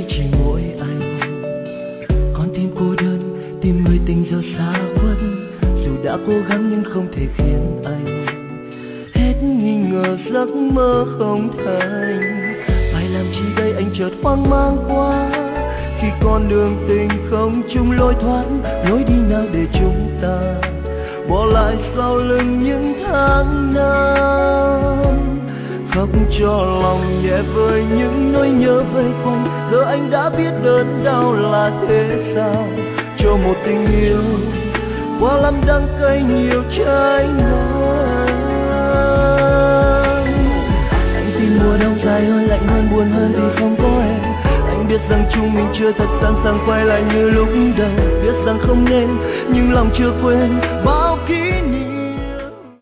chỉ mỗi anh. Con tim cô đơn tìm người tình giờ xa khuất, dù đã cố gắng nhưng không thể khiến anh hết nghi ngờ, giấc mơ không thành. Phải làm chi đây anh chợt hoang mang quá, khi con đường tình không chung lối thoát, lối đi nào để chúng ta bỏ lại sau lưng những tháng năm. Khóc cho lòng nhẹ vơi những nỗi nhớ vây quanh, giờ anh đã biết đớn đau là thế sao. Cho một tình yêu qua lắm đắng cay nhiều trái ngang. Anh tìm mùa đông dài hơn, lạnh hơn, buồn hơn vì không có em. Anh biết rằng chúng mình chưa thật sẵn sàng quay lại như lúc đầu, biết rằng không nên nhưng lòng chưa quên.